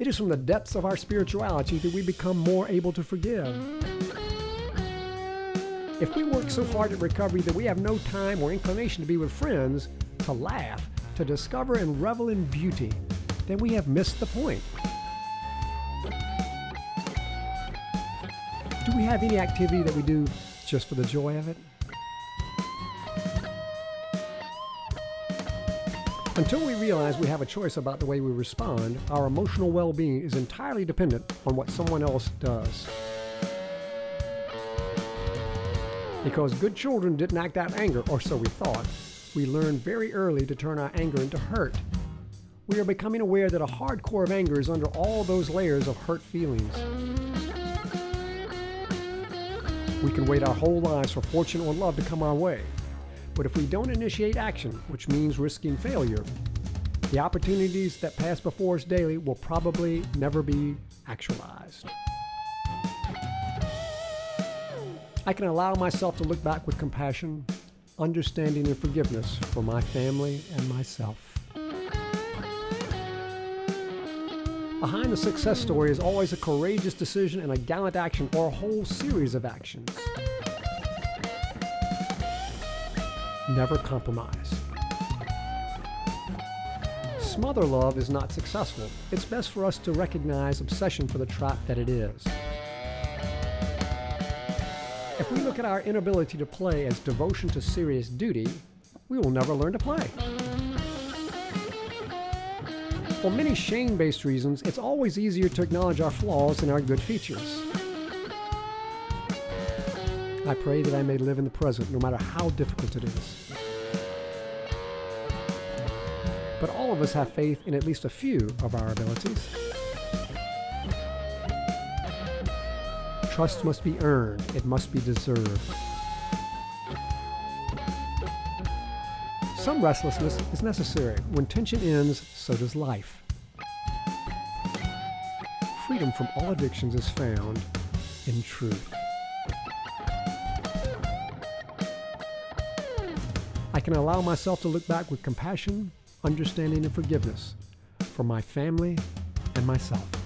It is from the depths of our spirituality that we become more able to forgive. If we work so hard at recovery that we have no time or inclination to be with friends, to laugh, to discover and revel in beauty, then we have missed the point. Do we have any activity that we do just for the joy of it? Until we realize we have a choice about the way we respond, our emotional well-being is entirely dependent on what someone else does. Because good children didn't act out anger, or so we thought, we learned very early to turn our anger into hurt. We are becoming aware that a hard core of anger is under all those layers of hurt feelings. We can wait our whole lives for fortune or love to come our way. But if we don't initiate action, which means risking failure, the opportunities that pass before us daily will probably never be actualized. I can allow myself to look back with compassion, understanding, and forgiveness for my family and myself. Behind the success story is always a courageous decision and a gallant action, or a whole series of actions. Never compromise. Smother love is not successful. It's best for us to recognize obsession for the trap that it is. If we look at our inability to play as devotion to serious duty, we will never learn to play. For many shame-based reasons, it's always easier to acknowledge our flaws than our good features. I pray that I may live in the present, no matter how difficult it is. But all of us have faith in at least a few of our abilities. Trust must be earned. It must be deserved. Some restlessness is necessary. When tension ends, so does life. Freedom from all addictions is found in truth. I can allow myself to look back with compassion, understanding, and forgiveness for my family and myself.